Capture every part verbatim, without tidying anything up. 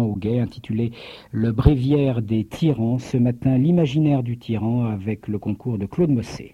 Auguet, intitulé Le bréviaire des tyrans. Ce matin, l'imaginaire du tyran avec le concours de Claude Mossé.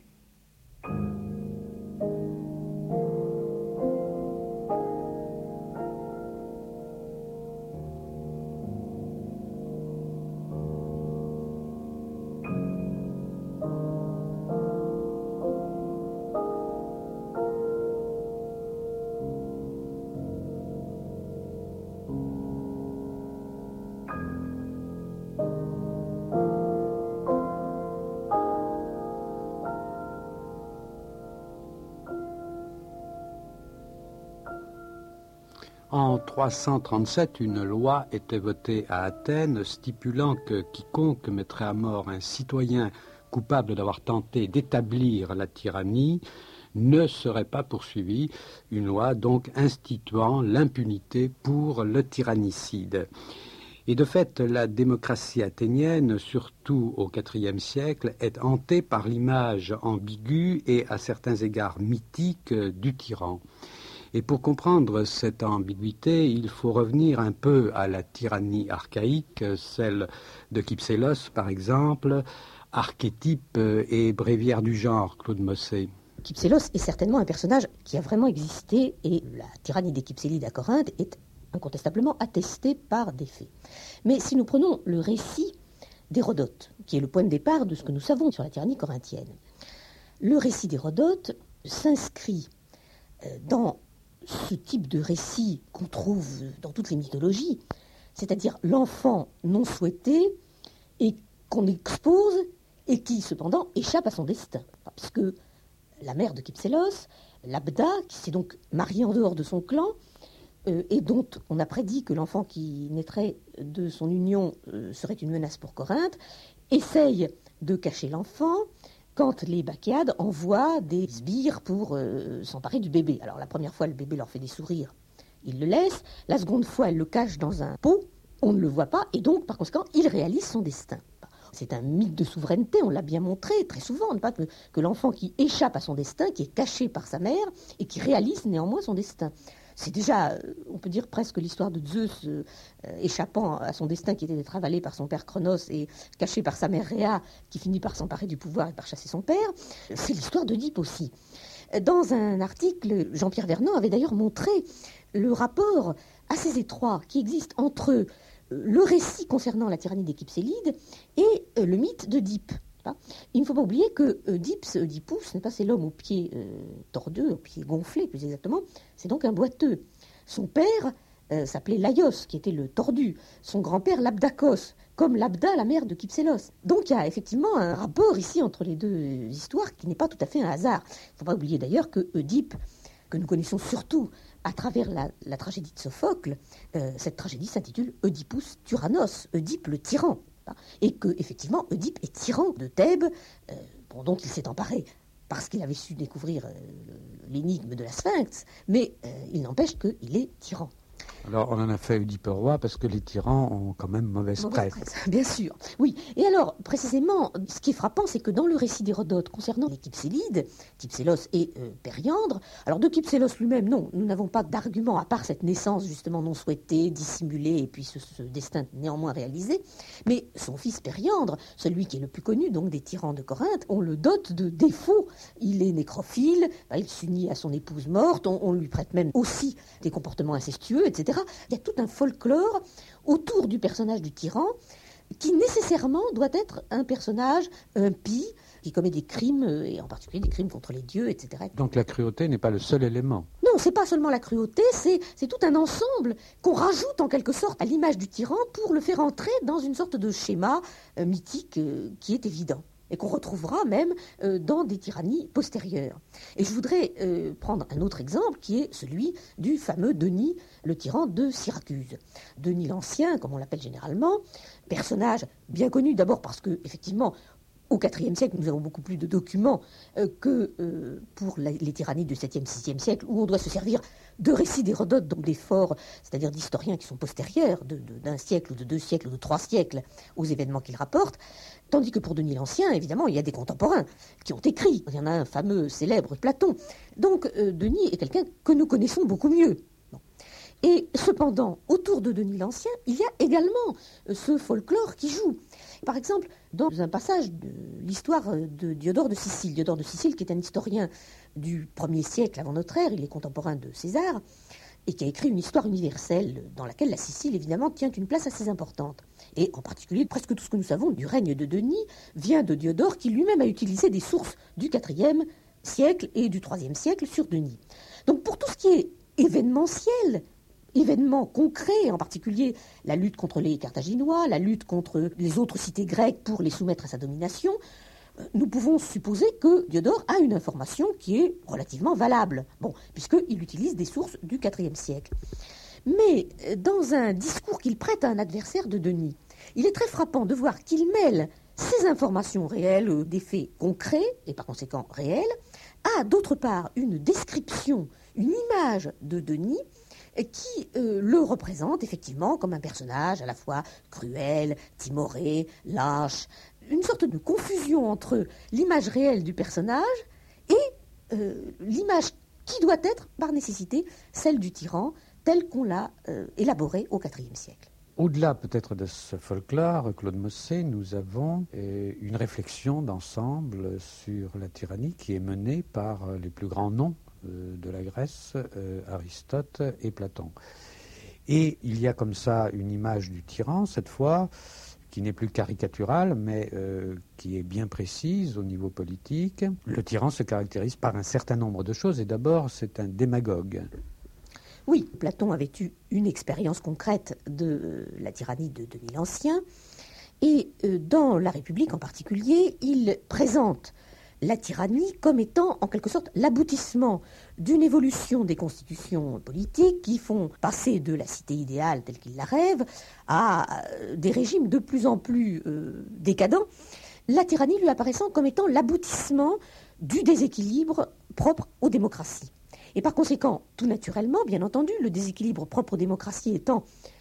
En trois cent trente-sept, une loi était votée à Athènes stipulant que quiconque mettrait à mort un citoyen coupable d'avoir tenté d'établir la tyrannie ne serait pas poursuivi, une loi donc instituant l'impunité pour le tyrannicide. Et de fait, la démocratie athénienne, surtout au quatrième siècle, est hantée par l'image ambiguë et à certains égards mythique du tyran. Et pour comprendre cette ambiguïté, il faut revenir un peu à la tyrannie archaïque, celle de Kypsélos par exemple, archétype et bréviaire du genre, Claude Mossé. Kypsélos est certainement un personnage qui a vraiment existé et la tyrannie des Kypsélides à Corinthe est incontestablement attestée par des faits. Mais si nous prenons le récit d'Hérodote, qui est le point de départ de ce que nous savons sur la tyrannie corinthienne, le récit d'Hérodote s'inscrit dans ce type de récit qu'on trouve dans toutes les mythologies, c'est-à-dire l'enfant non souhaité et qu'on expose et qui cependant échappe à son destin. Puisque la mère de Kypsélos, Labda, qui s'est donc mariée en dehors de son clan, euh, et dont on a prédit que l'enfant qui naîtrait de son union euh, serait une menace pour Corinthe, essaye de cacher l'enfant quand les Bachéades envoient des sbires pour euh, s'emparer du bébé. Alors la première fois, le bébé leur fait des sourires, ils le laissent. La seconde fois, elle le cache dans un pot, on ne le voit pas, et donc par conséquent, il réalise son destin. C'est un mythe de souveraineté, on l'a bien montré très souvent, pas que, que l'enfant qui échappe à son destin, qui est caché par sa mère, et qui réalise néanmoins son destin. C'est déjà, on peut dire presque l'histoire de Zeus euh, échappant à son destin qui était d'être avalé par son père Cronos et caché par sa mère Rhéa qui finit par s'emparer du pouvoir et par chasser son père. C'est l'histoire d'Oedipe aussi. Dans un article, Jean-Pierre Vernant avait d'ailleurs montré le rapport assez étroit qui existe entre le récit concernant la tyrannie des Kypsélides et le mythe d'Oedipe. Il ne faut pas oublier que Oedipe, Oedipus, n'est pas, c'est l'homme aux pieds euh, tordus, aux pieds gonflés plus exactement, c'est donc un boiteux. Son père euh, s'appelait Laios, qui était le tordu. Son grand-père, Labdakos, comme Labda, la mère de Kypsélos. Donc il y a effectivement un rapport ici entre les deux histoires qui n'est pas tout à fait un hasard. Il ne faut pas oublier d'ailleurs que Oedipe, que nous connaissons surtout à travers la, la tragédie de Sophocle, euh, cette tragédie s'intitule Oedipus Tyrannos, Oedipe le tyran. Et que, effectivement, Oedipe est tyran de Thèbes, euh, bon, dont il s'est emparé parce qu'il avait su découvrir euh, l'énigme de la Sphinx, mais euh, il n'empêche qu'il est tyran. Alors, on en a fait Oedipe roi parce que les tyrans ont quand même mauvaise presse. presse. Bien sûr, oui. Et alors, précisément, ce qui est frappant, c'est que dans le récit d'Hérodote concernant les Kypsélides, Kypsélos et euh, Périandre, alors de Kypsélos lui-même, non, nous n'avons pas d'argument à part cette naissance justement non souhaitée, dissimulée, et puis ce, ce destin néanmoins réalisé, mais son fils Périandre, celui qui est le plus connu donc des tyrans de Corinthe, on le dote de défauts. Il est nécrophile, il s'unit à son épouse morte, on, on lui prête même aussi des comportements incestueux, et cetera. Il y a tout un folklore autour du personnage du tyran qui nécessairement doit être un personnage impie, qui commet des crimes, et en particulier des crimes contre les dieux, et cetera. Donc la cruauté n'est pas le seul élément. Non, c'est pas seulement la cruauté, c'est, c'est tout un ensemble qu'on rajoute en quelque sorte à l'image du tyran pour le faire entrer dans une sorte de schéma euh, mythique euh, qui est évident, et qu'on retrouvera même euh, dans des tyrannies postérieures. Et je voudrais euh, prendre un autre exemple qui est celui du fameux Denis, le tyran de Syracuse. Denis l'Ancien, comme on l'appelle généralement, personnage bien connu d'abord parce que, effectivement, au quatrième siècle, nous avons beaucoup plus de documents euh, que euh, pour la, les tyrannies du septième, sixième siècle, où on doit se servir de récits d'Hérodote, donc des forts, c'est-à-dire d'historiens qui sont postérieurs, de, de, d'un siècle, ou de deux siècles, ou de trois siècles, aux événements qu'il rapporte. Tandis que pour Denis l'Ancien, évidemment, il y a des contemporains qui ont écrit. Il y en a un fameux, célèbre, Platon. Donc, euh, Denis est quelqu'un que nous connaissons beaucoup mieux. Bon. Et cependant, autour de Denis l'Ancien, il y a également ce folklore qui joue. Par exemple, dans un passage de l'histoire de Diodore de Sicile, Diodore de Sicile qui est un historien du premier siècle avant notre ère, il est contemporain de César, et qui a écrit une histoire universelle dans laquelle la Sicile, évidemment, tient une place assez importante. Et en particulier, presque tout ce que nous savons du règne de Denis vient de Diodore, qui lui-même a utilisé des sources du quatrième siècle et du troisième siècle sur Denis. Donc pour tout ce qui est événementiel, événements concrets, en particulier la lutte contre les Carthaginois, la lutte contre les autres cités grecques pour les soumettre à sa domination, nous pouvons supposer que Diodore a une information qui est relativement valable, bon, puisqu'il utilise des sources du quatrième siècle. Mais dans un discours qu'il prête à un adversaire de Denis, il est très frappant de voir qu'il mêle ces informations réelles, des faits concrets et par conséquent réels, à d'autre part une description, une image de Denis qui euh, le représente effectivement comme un personnage à la fois cruel, timoré, lâche, une sorte de confusion entre l'image réelle du personnage et euh, l'image qui doit être par nécessité celle du tyran telle qu'on l'a euh, élaborée au quatrième siècle. Au-delà peut-être de ce folklore, Claude Mossé, nous avons euh, une réflexion d'ensemble sur la tyrannie qui est menée par les plus grands noms euh, de la Grèce, euh, Aristote et Platon. Et il y a comme ça une image du tyran, cette fois, qui n'est plus caricaturale, mais euh, qui est bien précise au niveau politique. Le tyran se caractérise par un certain nombre de choses, et d'abord, c'est un démagogue. Oui, Platon avait eu une expérience concrète de la tyrannie de Denis l'Ancien, et dans La République en particulier, il présente la tyrannie comme étant en quelque sorte l'aboutissement d'une évolution des constitutions politiques qui font passer de la cité idéale telle qu'il la rêve à des régimes de plus en plus euh, décadents, la tyrannie lui apparaissant comme étant l'aboutissement du déséquilibre propre aux démocraties. Et par conséquent, tout naturellement, bien entendu, le déséquilibre propre aux démocraties étant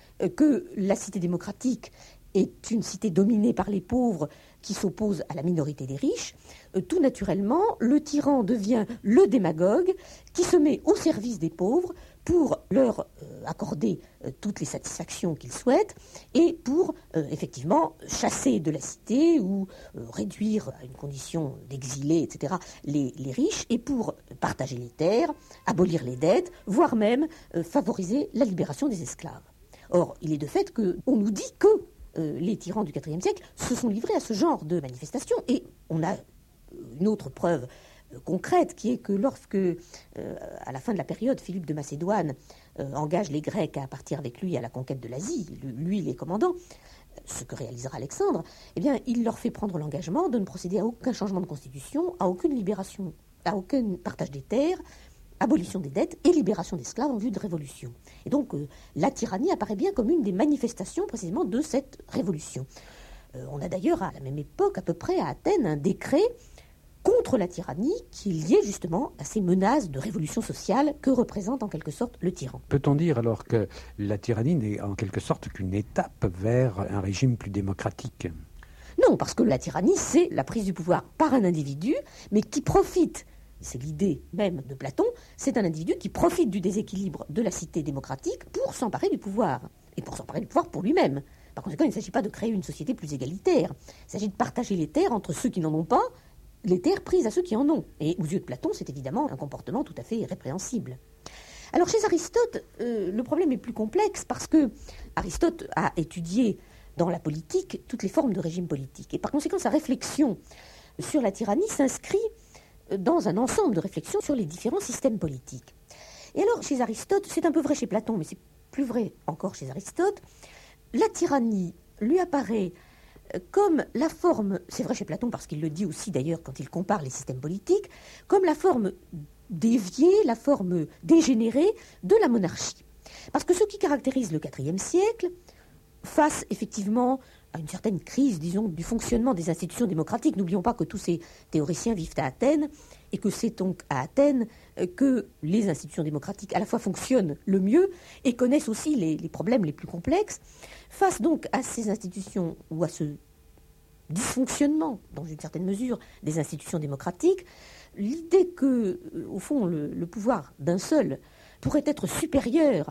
que la cité démocratique est une cité dominée par les pauvres qui s'oppose à la minorité des riches, tout naturellement, le tyran devient le démagogue qui se met au service des pauvres pour leur euh, accorder euh, toutes les satisfactions qu'ils souhaitent et pour, euh, effectivement, chasser de la cité ou euh, réduire à une condition d'exilés, et cetera, les, les riches et pour partager les terres, abolir les dettes, voire même euh, favoriser la libération des esclaves. Or, il est de fait qu'on nous dit que euh, les tyrans du quatrième siècle se sont livrés à ce genre de manifestations et on a une autre preuve concrète qui est que lorsque, euh, à la fin de la période, Philippe de Macédoine euh, engage les Grecs à partir avec lui à la conquête de l'Asie, lui les commandant, ce que réalisera Alexandre, eh bien, il leur fait prendre l'engagement de ne procéder à aucun changement de constitution, à aucune libération, à aucun partage des terres, abolition des dettes et libération d'esclaves en vue de révolution. Et donc, euh, la tyrannie apparaît bien comme une des manifestations précisément de cette révolution. Euh, on a d'ailleurs à la même époque, à peu près à Athènes, un décret contre la tyrannie qui est liée justement à ces menaces de révolution sociale que représente en quelque sorte le tyran. Peut-on dire alors que la tyrannie n'est en quelque sorte qu'une étape vers un régime plus démocratique ? Non, parce que la tyrannie, c'est la prise du pouvoir par un individu, mais qui profite, c'est l'idée même de Platon, c'est un individu qui profite du déséquilibre de la cité démocratique pour s'emparer du pouvoir, et pour s'emparer du pouvoir pour lui-même. Par conséquent, il ne s'agit pas de créer une société plus égalitaire, il s'agit de partager les terres entre ceux qui n'en ont pas, les terres prises à ceux qui en ont. Et aux yeux de Platon, c'est évidemment un comportement tout à fait répréhensible. Alors chez Aristote, euh, le problème est plus complexe parce que Aristote a étudié dans la politique toutes les formes de régime politique. Et par conséquent, sa réflexion sur la tyrannie s'inscrit dans un ensemble de réflexions sur les différents systèmes politiques. Et alors, chez Aristote, c'est un peu vrai chez Platon, mais c'est plus vrai encore chez Aristote, la tyrannie lui apparaît comme la forme, c'est vrai chez Platon parce qu'il le dit aussi d'ailleurs quand il compare les systèmes politiques, comme la forme déviée, la forme dégénérée de la monarchie. Parce que ce qui caractérise le quatrième siècle, face effectivement à une certaine crise, disons, du fonctionnement des institutions démocratiques, n'oublions pas que tous ces théoriciens vivent à Athènes, et que c'est donc à Athènes que les institutions démocratiques à la fois fonctionnent le mieux et connaissent aussi les, les problèmes les plus complexes. Face donc à ces institutions ou à ce dysfonctionnement, dans une certaine mesure, des institutions démocratiques, l'idée que, au fond, le, le pouvoir d'un seul pourrait être supérieur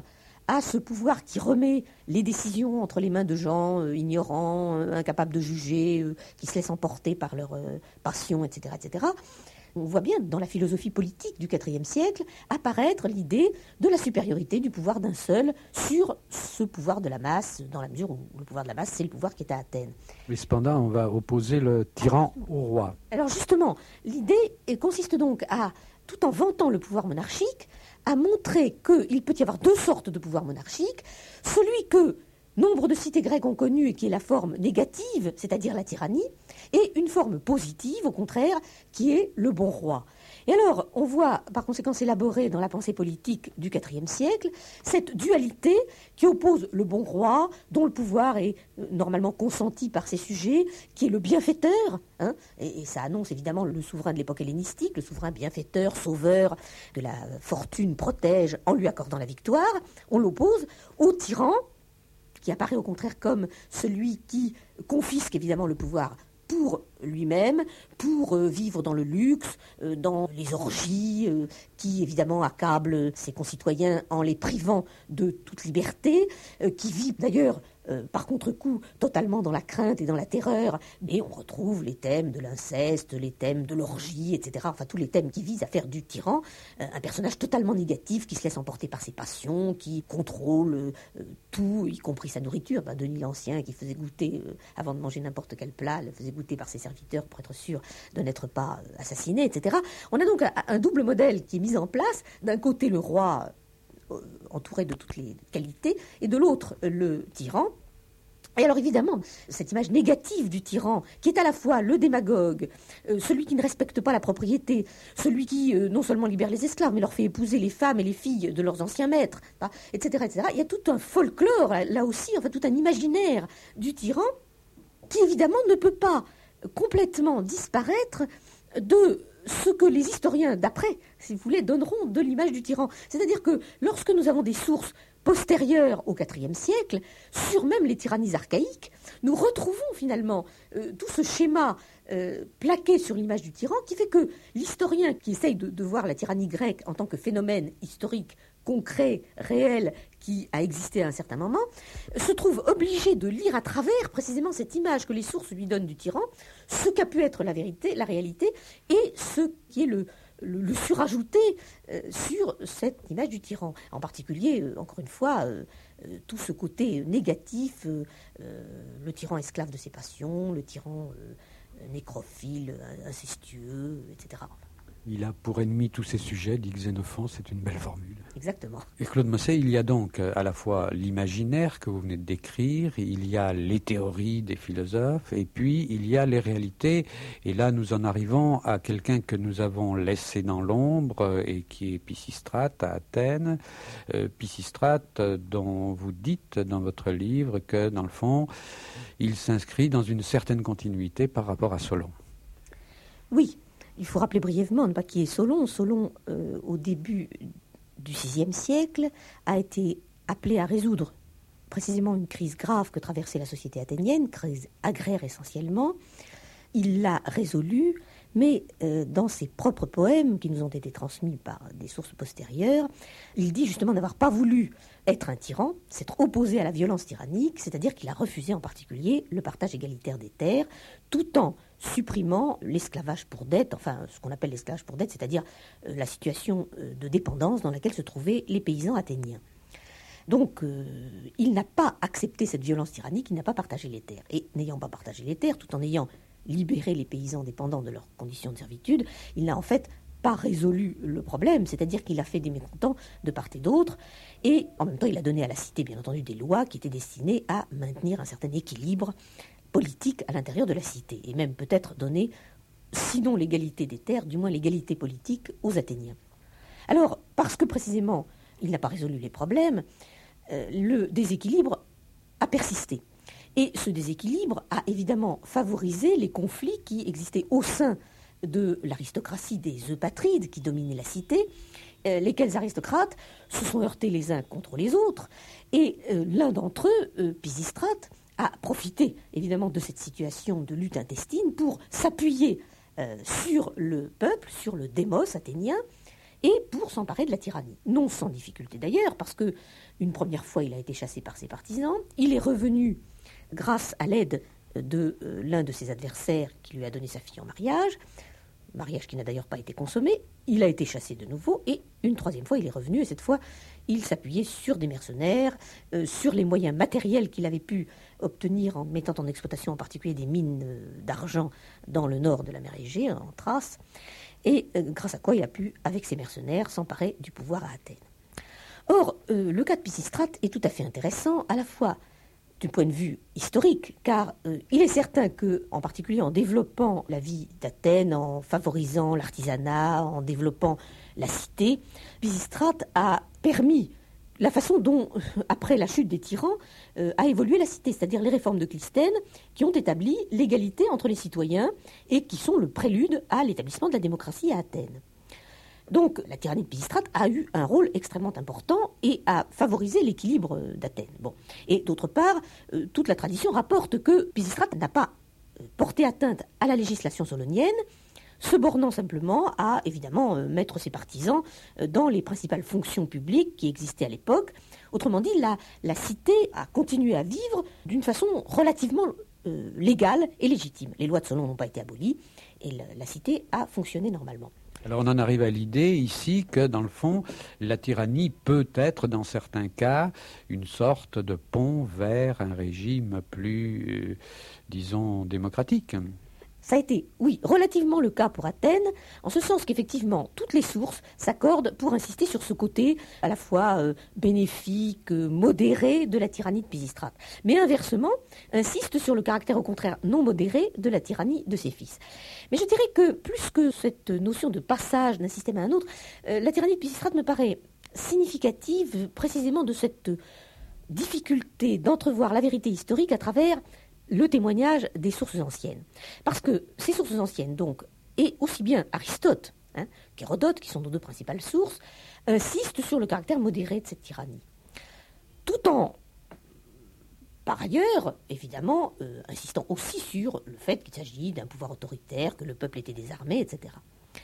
à ce pouvoir qui remet les décisions entre les mains de gens euh, ignorants, euh, incapables de juger, euh, qui se laissent emporter par leur euh, passion, et cetera, et cetera. On voit bien dans la philosophie politique du quatrième siècle apparaître l'idée de la supériorité du pouvoir d'un seul sur ce pouvoir de la masse, dans la mesure où le pouvoir de la masse, c'est le pouvoir qui est à Athènes. Mais cependant, on va opposer le tyran au roi. Alors justement, l'idée consiste donc à, tout en vantant le pouvoir monarchique, à montrer qu'il peut y avoir deux sortes de pouvoir monarchique. Celui que nombre de cités grecques ont connu et qui est la forme négative, c'est-à-dire la tyrannie, et une forme positive, au contraire, qui est le bon roi. Et alors, on voit par conséquent s'élaborer dans la pensée politique du quatrième siècle cette dualité qui oppose le bon roi, dont le pouvoir est normalement consenti par ses sujets, qui est le bienfaiteur, hein, et, et ça annonce évidemment le souverain de l'époque hellénistique, le souverain bienfaiteur, sauveur, que la fortune protège en lui accordant la victoire. On l'oppose au tyran, qui apparaît au contraire comme celui qui confisque évidemment le pouvoir pour lui-même, pour euh, vivre dans le luxe, euh, dans les orgies, euh, qui évidemment accable ses concitoyens en les privant de toute liberté, euh, qui vit d'ailleurs euh, par contre-coup totalement dans la crainte et dans la terreur, mais on retrouve les thèmes de l'inceste, les thèmes de l'orgie, et cetera. Enfin tous les thèmes qui visent à faire du tyran euh, un personnage totalement négatif, qui se laisse emporter par ses passions, qui contrôle euh, tout, y compris sa nourriture. Ben, Denis l'Ancien qui faisait goûter, euh, avant de manger n'importe quel plat, le faisait goûter par ses serviteurs pour être sûr de n'être pas assassiné, et cetera. On a donc un, un double modèle qui est mis en place. D'un côté, le roi euh, entouré de toutes les qualités, et de l'autre, le tyran. Et alors évidemment, cette image négative du tyran, qui est à la fois le démagogue, euh, celui qui ne respecte pas la propriété, celui qui euh, non seulement libère les esclaves, mais leur fait épouser les femmes et les filles de leurs anciens maîtres, hein, et cetera, et cetera. Il y a tout un folklore, là aussi, enfin tout un imaginaire du tyran, qui évidemment ne peut pas complètement disparaître de ce que les historiens d'après, si vous voulez, donneront de l'image du tyran. C'est-à-dire que lorsque nous avons des sources postérieures au quatrième siècle, sur même les tyrannies archaïques, nous retrouvons finalement euh, tout ce schéma euh, plaqué sur l'image du tyran qui fait que l'historien qui essaye de, de voir la tyrannie grecque en tant que phénomène historique concret, réel, qui a existé à un certain moment, se trouve obligé de lire à travers précisément cette image que les sources lui donnent du tyran, ce qu'a pu être la vérité, la réalité, et ce qui est le, le, le surajouté euh, sur cette image du tyran. En particulier, euh, encore une fois, euh, euh, tout ce côté négatif, euh, euh, le tyran esclave de ses passions, le tyran euh, nécrophile, incestueux, et cetera. Il a pour ennemi tous ces sujets, dit Xénophon, c'est une belle formule. Exactement. Et Claude Mossé, il y a donc à la fois l'imaginaire que vous venez de décrire, il y a les théories des philosophes, et puis il y a les réalités. Et là, nous en arrivons à quelqu'un que nous avons laissé dans l'ombre et qui est Pisistrate à Athènes. Euh, Pisistrate, dont vous dites dans votre livre que, dans le fond, il s'inscrit dans une certaine continuité par rapport à Solon. Oui. Il faut rappeler brièvement, pas qui est Solon. Solon, euh, au début du sixième siècle, a été appelé à résoudre précisément une crise grave que traversait la société athénienne, crise agraire essentiellement. Il l'a résolue, mais euh, dans ses propres poèmes, qui nous ont été transmis par des sources postérieures, il dit justement n'avoir pas voulu être un tyran, s'être opposé à la violence tyrannique, c'est-à-dire qu'il a refusé en particulier le partage égalitaire des terres, tout en supprimant l'esclavage pour dette, enfin ce qu'on appelle l'esclavage pour dette, c'est-à-dire euh, la situation euh, de dépendance dans laquelle se trouvaient les paysans athéniens. Donc, euh, il n'a pas accepté cette violence tyrannique, il n'a pas partagé les terres. Et n'ayant pas partagé les terres, tout en ayant libéré les paysans dépendants de leurs conditions de servitude, il n'a en fait pas résolu le problème, c'est-à-dire qu'il a fait des mécontents de part et d'autre, et en même temps il a donné à la cité, bien entendu, des lois qui étaient destinées à maintenir un certain équilibre politique à l'intérieur de la cité, et même peut-être donner, sinon l'égalité des terres, du moins l'égalité politique aux Athéniens. Alors, parce que précisément il n'a pas résolu les problèmes, euh, le déséquilibre a persisté. Et ce déséquilibre a évidemment favorisé les conflits qui existaient au sein de l'aristocratie des Eupatrides qui dominaient la cité, euh, lesquels aristocrates se sont heurtés les uns contre les autres, et euh, l'un d'entre eux, euh, Pisistrate, a profité évidemment de cette situation de lutte intestine pour s'appuyer euh, sur le peuple, sur le démos athénien, et pour s'emparer de la tyrannie. Non sans difficulté d'ailleurs, parce que une première fois, il a été chassé par ses partisans. Il est revenu grâce à l'aide de euh, l'un de ses adversaires qui lui a donné sa fille en mariage, mariage qui n'a d'ailleurs pas été consommé. Il a été chassé de nouveau et une troisième fois, il est revenu et cette fois, il s'appuyait sur des mercenaires, euh, sur les moyens matériels qu'il avait pu obtenir en mettant en exploitation en particulier des mines euh, d'argent dans le nord de la mer Égée, en Thrace, et euh, grâce à quoi il a pu, avec ses mercenaires, s'emparer du pouvoir à Athènes. Or, euh, le cas de Pisistrate est tout à fait intéressant, à la fois du point de vue historique, car euh, il est certain que, en particulier en développant la vie d'Athènes, en favorisant l'artisanat, en développant la cité, Pisistrate a permis la façon dont, après la chute des tyrans, euh, a évolué la cité, c'est-à-dire les réformes de Clisthène qui ont établi l'égalité entre les citoyens et qui sont le prélude à l'établissement de la démocratie à Athènes. Donc, la tyrannie de Pisistrate a eu un rôle extrêmement important et a favorisé l'équilibre d'Athènes. Bon. Et d'autre part, euh, toute la tradition rapporte que Pisistrate n'a pas porté atteinte à la législation solonienne, se bornant simplement à, évidemment, euh, mettre ses partisans euh, dans les principales fonctions publiques qui existaient à l'époque. Autrement dit, la, la cité a continué à vivre d'une façon relativement euh, légale et légitime. Les lois de Solon n'ont pas été abolies et la, la cité a fonctionné normalement. Alors on en arrive à l'idée ici que, dans le fond, la tyrannie peut être, dans certains cas, une sorte de pont vers un régime plus, euh, disons, démocratique. Ça a été, oui, relativement le cas pour Athènes, en ce sens qu'effectivement, toutes les sources s'accordent pour insister sur ce côté à la fois euh, bénéfique, euh, modéré de la tyrannie de Pisistrate. Mais inversement, insiste sur le caractère au contraire non modéré de la tyrannie de ses fils. Mais je dirais que plus que cette notion de passage d'un système à un autre, euh, la tyrannie de Pisistrate me paraît significative précisément de cette difficulté d'entrevoir la vérité historique à travers le témoignage des sources anciennes. Parce que ces sources anciennes, donc, et aussi bien Aristote hein, qu'Hérodote, qui sont nos deux principales sources, insistent sur le caractère modéré de cette tyrannie. Tout en, par ailleurs, évidemment, euh, insistant aussi sur le fait qu'il s'agit d'un pouvoir autoritaire, que le peuple était désarmé, et cetera.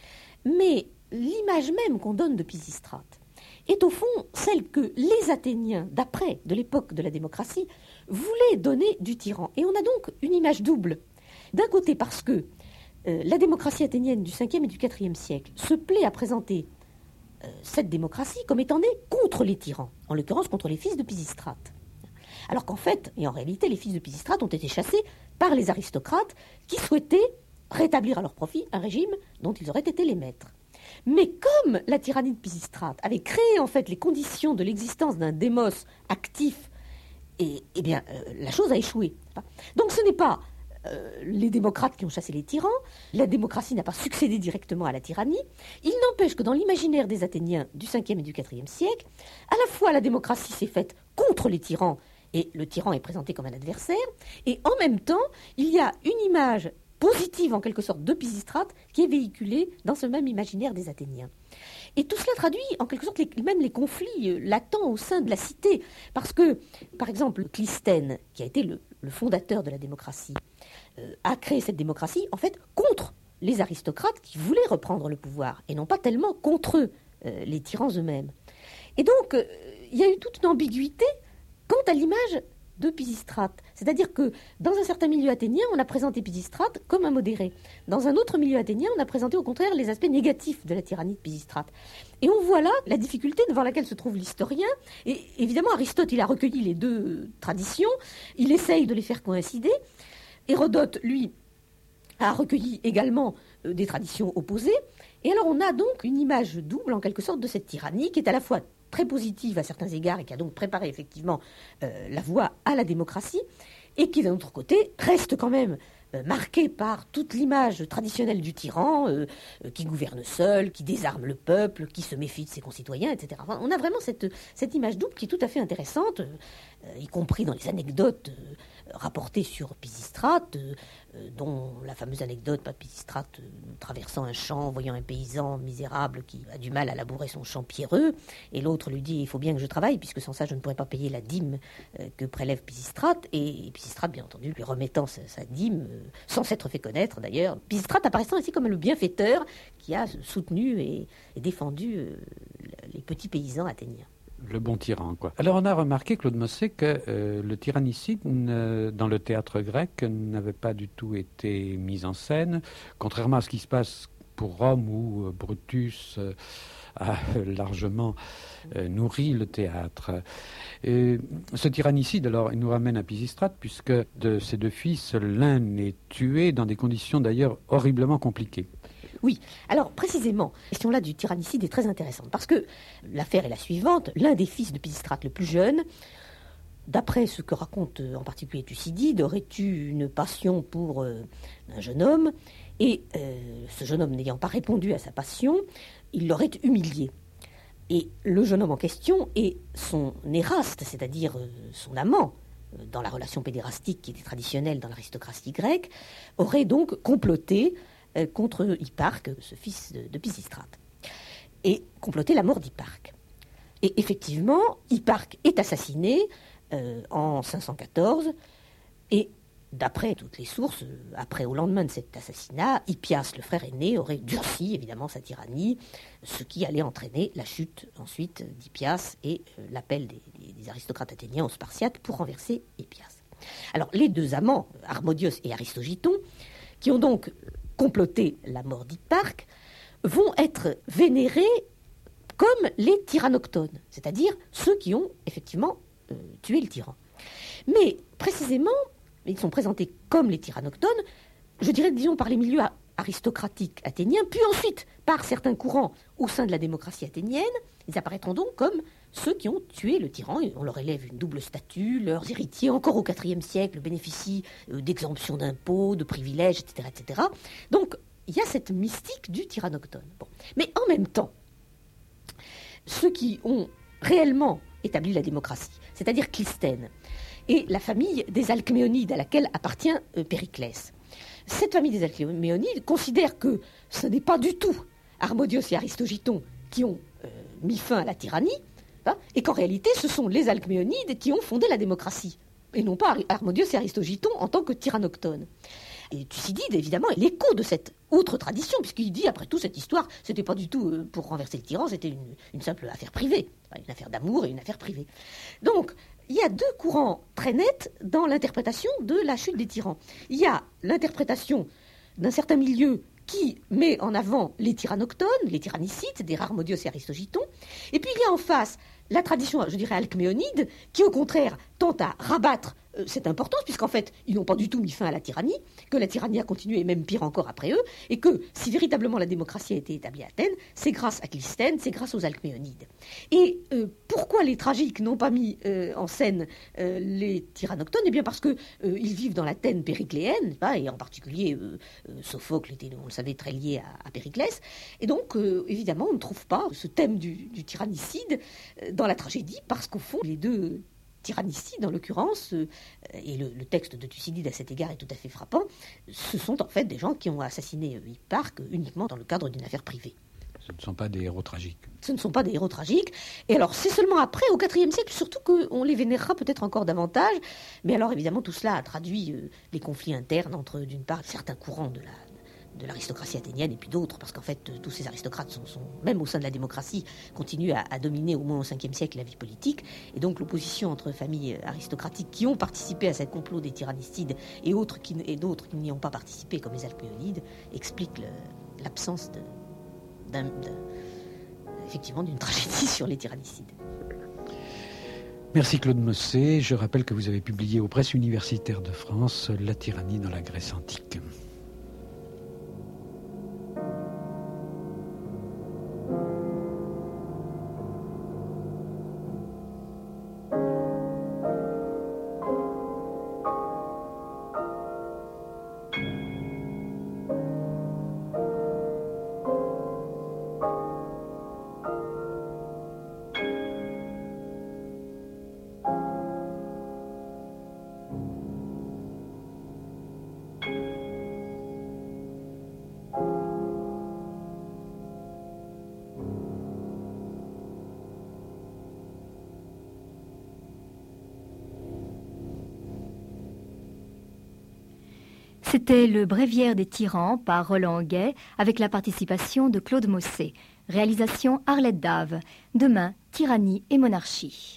Mais l'image même qu'on donne de Pisistrate est au fond celle que les Athéniens, d'après, de l'époque de la démocratie, voulaient donner du tyran. Et on a donc une image double. D'un côté parce que euh, la démocratie athénienne du cinquième et du quatrième siècle se plaît à présenter euh, cette démocratie comme étant née contre les tyrans, en l'occurrence contre les fils de Pisistrate. Alors qu'en fait, et en réalité, les fils de Pisistrate ont été chassés par les aristocrates qui souhaitaient rétablir à leur profit un régime dont ils auraient été les maîtres. Mais comme la tyrannie de Pisistrate avait créé en fait les conditions de l'existence d'un démos actif, et, eh bien euh, la chose a échoué. Donc ce n'est pas euh, les démocrates qui ont chassé les tyrans, la démocratie n'a pas succédé directement à la tyrannie. Il n'empêche que dans l'imaginaire des Athéniens du cinquième et du quatrième siècle, à la fois la démocratie s'est faite contre les tyrans, et le tyran est présenté comme un adversaire, et en même temps, il y a une image positive en quelque sorte de Pisistrate qui est véhiculée dans ce même imaginaire des Athéniens. Et tout cela traduit en quelque sorte les, même les conflits latents au sein de la cité. Parce que, par exemple, Clisthène, qui a été le, le fondateur de la démocratie, euh, a créé cette démocratie en fait contre les aristocrates qui voulaient reprendre le pouvoir, et non pas tellement contre eux, euh, les tyrans eux-mêmes. Et donc, euh, il y a eu toute une ambiguïté quant à l'image de Pisistrate. C'est-à-dire que dans un certain milieu athénien, on a présenté Pisistrate comme un modéré. Dans un autre milieu athénien, on a présenté au contraire les aspects négatifs de la tyrannie de Pisistrate. Et on voit là la difficulté devant laquelle se trouve l'historien. Et évidemment, Aristote, il a recueilli les deux traditions. Il essaye de les faire coïncider. Hérodote, lui, a recueilli également euh, des traditions opposées. Et alors, on a donc une image double, en quelque sorte, de cette tyrannie qui est à la fois très positive à certains égards et qui a donc préparé effectivement euh, la voie à la démocratie, et qui d'un autre côté reste quand même euh, marquée par toute l'image traditionnelle du tyran euh, euh, qui gouverne seul, qui désarme le peuple, qui se méfie de ses concitoyens, et cetera. Enfin, on a vraiment cette, cette image double qui est tout à fait intéressante, euh, y compris dans les anecdotes euh, rapportées sur Pisistrate, euh, euh, dont la fameuse anecdote de Pisistrate euh, traversant un champ, voyant un paysan misérable qui a du mal à labourer son champ pierreux, et l'autre lui dit « il faut bien que je travaille, puisque sans ça je ne pourrais pas payer la dîme euh, que prélève Pisistrate », et Pisistrate, bien entendu, lui remettant sa, sa dîme, euh, sans s'être fait connaître d'ailleurs. Pisistrate apparaissant ainsi comme le bienfaiteur qui a soutenu et, et défendu euh, les petits paysans athéniens. Le bon tyran, quoi. Alors on a remarqué, Claude Mossé, que euh, le tyrannicide ne, dans le théâtre grec n'avait pas du tout été mis en scène, contrairement à ce qui se passe pour Rome où euh, Brutus euh, a largement euh, nourri le théâtre. Et ce tyrannicide, alors, il nous ramène à Pisistrate, puisque de ses deux fils, l'un est tué dans des conditions d'ailleurs horriblement compliquées. Oui, alors précisément, la question là du tyrannicide est très intéressante, parce que l'affaire est la suivante. L'un des fils de Pisistrate le plus jeune, d'après ce que raconte en particulier Thucydide, aurait eu une passion pour euh, un jeune homme, et euh, ce jeune homme n'ayant pas répondu à sa passion, il l'aurait humilié. Et le jeune homme en question et son éraste, c'est-à-dire euh, son amant, euh, dans la relation pédérastique qui était traditionnelle dans l'aristocratie grecque, auraient donc comploté euh, contre Hipparque, ce fils de, de Pisistrate, et comploté la mort d'Hipparque. Et effectivement, Hipparque est assassiné euh, en cinq cent quatorze, et d'après toutes les sources, après au lendemain de cet assassinat, Hippias, le frère aîné, aurait durci évidemment sa tyrannie, ce qui allait entraîner la chute ensuite d'Hippias et euh, l'appel des, des, des aristocrates athéniens aux Spartiates pour renverser Hippias. Alors les deux amants, Harmodios et Aristogiton, qui ont donc comploté la mort d'Hipparque, vont être vénérés comme les tyrannoctones, c'est-à-dire ceux qui ont effectivement euh, tué le tyran. Mais précisément, ils sont présentés comme les tyrannoctones, je dirais, disons, par les milieux aristocratiques athéniens, puis ensuite par certains courants au sein de la démocratie athénienne. Ils apparaîtront donc comme ceux qui ont tué le tyran. On leur élève une double statue, leurs héritiers, encore au quatrième siècle, bénéficient d'exemptions d'impôts, de privilèges, et cetera, et cetera. Donc, il y a cette mystique du tyrannoctone. Bon. Mais en même temps, ceux qui ont réellement établi la démocratie, c'est-à-dire Clisthène, et la famille des Alcméonides à laquelle appartient euh, Périclès. Cette famille des Alcméonides considère que ce n'est pas du tout Harmodios et Aristogiton qui ont euh, mis fin à la tyrannie, hein, et qu'en réalité ce sont les Alcméonides qui ont fondé la démocratie, et non pas Harmodios et Aristogiton en tant que tyrannoctones. Et Thucydide, évidemment, est l'écho de cette autre tradition, puisqu'il dit, après tout, cette histoire, c'était pas du tout euh, pour renverser le tyran, c'était une, une simple affaire privée, une affaire d'amour et une affaire privée. Donc, il y a deux courants très nets dans l'interprétation de la chute des tyrans. Il y a l'interprétation d'un certain milieu qui met en avant les tyrannoctones, les tyrannicides, des Harmodios et Aristogiton, et puis il y a en face la tradition, je dirais, alcméonide, qui au contraire tente à rabattre euh, cette importance, puisqu'en fait, ils n'ont pas du tout mis fin à la tyrannie, que la tyrannie a continué, et même pire encore après eux, et que si véritablement la démocratie a été établie à Athènes, c'est grâce à Clisthène, c'est grâce aux alcméonides. Et euh, pourquoi les tragiques n'ont pas mis euh, en scène euh, les tyrannoctones? Eh bien parce qu'ils euh, vivent dans l'Athènes péricléenne, et en particulier euh, euh, Sophocle était, on le savait, très lié à, à Périclès, et donc euh, évidemment on ne trouve pas ce thème du, du tyrannicide euh, dans la tragédie, parce qu'au fond, les deux tyrannicides, en l'occurrence, euh, et le, le texte de Thucydide à cet égard est tout à fait frappant, ce sont en fait des gens qui ont assassiné euh, Hipparque uniquement dans le cadre d'une affaire privée. Ce ne sont pas des héros tragiques. Ce ne sont pas des héros tragiques. Et alors, c'est seulement après, au quatrième siècle, surtout qu'on les vénérera peut-être encore davantage. Mais alors, évidemment, tout cela a traduit euh, les conflits internes entre, d'une part, certains courants de la de l'aristocratie athénienne et puis d'autres, parce qu'en fait, euh, tous ces aristocrates, sont, sont, même au sein de la démocratie, continuent à, à dominer au moins au cinquième siècle la vie politique. Et donc l'opposition entre familles aristocratiques qui ont participé à ce complot des tyrannicides et, autres qui, et d'autres qui n'y ont pas participé, comme les Alcméonides, explique le, l'absence de, d'un, d'un, effectivement d'une tragédie sur les tyrannicides. Merci Claude Mossé. Je rappelle que vous avez publié aux Presses universitaires de France La tyrannie dans la Grèce antique. C'était Le Bréviaire des tyrans par Roland Guay avec la participation de Claude Mossé. Réalisation Arlette Dave. Demain, tyrannie et monarchie.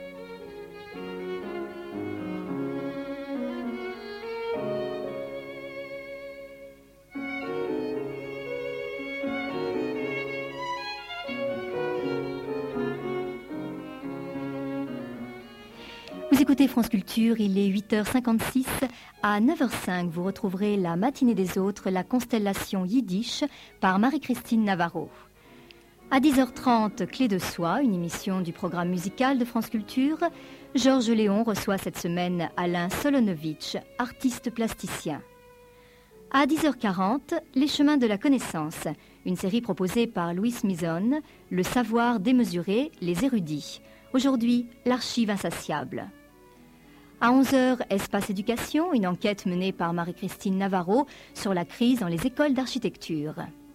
Vous écoutez France Culture, il est huit heures cinquante-six. À neuf heures cinq, vous retrouverez La matinée des autres, la constellation yiddish par Marie-Christine Navarro. À dix heures trente, Clé de soie, une émission du programme musical de France Culture. Georges Léon reçoit cette semaine Alain Solonovitch, artiste plasticien. À dix heures quarante, Les chemins de la connaissance, une série proposée par Louis Mison, Le savoir démesuré, les érudits. Aujourd'hui, l'archive insatiable. À onze heures, Espace Éducation, une enquête menée par Marie-Christine Navarro sur la crise dans les écoles d'architecture.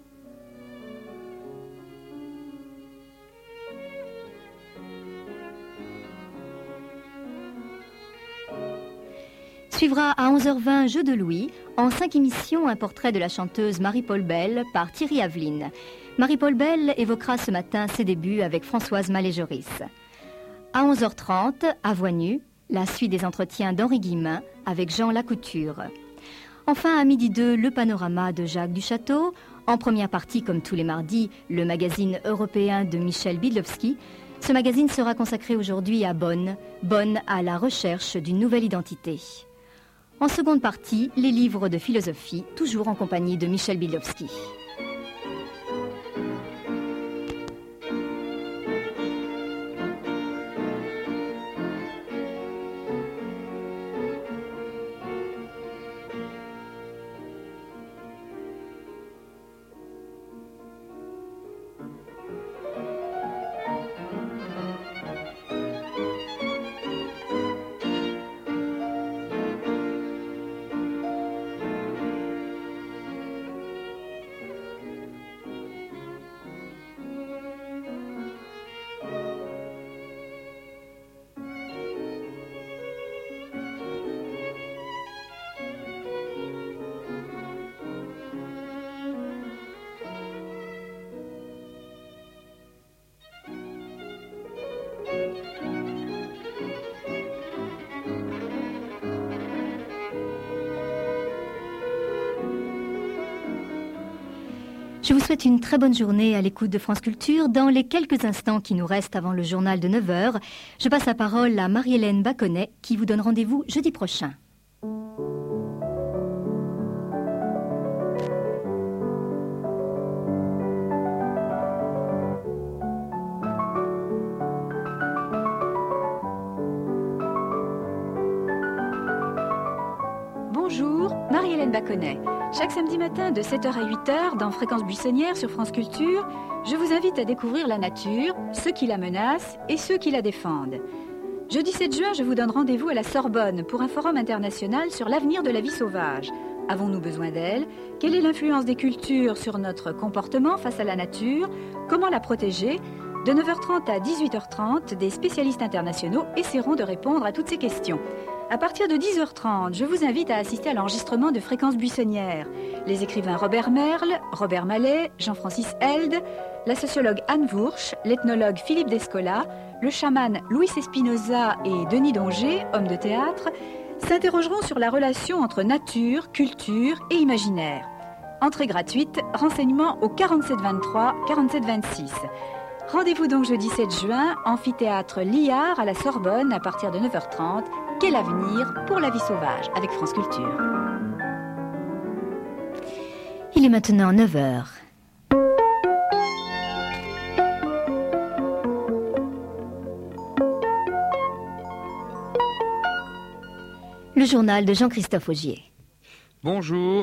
Suivra à onze heures vingt Jeu de Louis, en cinq émissions, un portrait de la chanteuse Marie-Paul Bell par Thierry Aveline. Marie-Paul Bell évoquera ce matin ses débuts avec Françoise Malégeris. À onze heures trente, À voix nue, la suite des entretiens d'Henri Guillemin avec Jean Lacouture. Enfin, à midi deux, Le panorama de Jacques Duchâteau. En première partie, comme tous les mardis, le magazine européen de Michel Bidlowski. Ce magazine sera consacré aujourd'hui à Bonn, Bonn à la recherche d'une nouvelle identité. En seconde partie, les livres de philosophie, toujours en compagnie de Michel Bidlowski. Je vous souhaite une très bonne journée à l'écoute de France Culture. Dans les quelques instants qui nous restent avant le journal de neuf heures, je passe la parole à Marie-Hélène Baconnet qui vous donne rendez-vous jeudi prochain. Bonjour, Marie-Hélène Baconnet. Chaque samedi matin de sept heures à huit heures dans Fréquence Buissonnière sur France Culture, je vous invite à découvrir la nature, ceux qui la menacent et ceux qui la défendent. Jeudi sept juin, je vous donne rendez-vous à la Sorbonne pour un forum international sur l'avenir de la vie sauvage. Avons-nous besoin d'elle? Quelle est l'influence des cultures sur notre comportement face à la nature? Comment la protéger? De neuf heures trente à dix-huit heures trente, des spécialistes internationaux essaieront de répondre à toutes ces questions. À partir de dix heures trente, je vous invite à assister à l'enregistrement de Fréquence Buissonnière. Les écrivains Robert Merle, Robert Mallet, Jean-Francis Held, la sociologue Anne Vourche, l'ethnologue Philippe Descola, le chaman Louis Espinoza et Denis Donger, homme de théâtre, s'interrogeront sur la relation entre nature, culture et imaginaire. Entrée gratuite, renseignements au quarante-sept vingt-trois, quarante-sept vingt-six. Rendez-vous donc jeudi sept juin, amphithéâtre Liard à la Sorbonne à partir de neuf heures trente. Quel avenir pour la vie sauvage avec France Culture. Il est maintenant neuf heures. Le journal de Jean-Christophe Augier. Bonjour.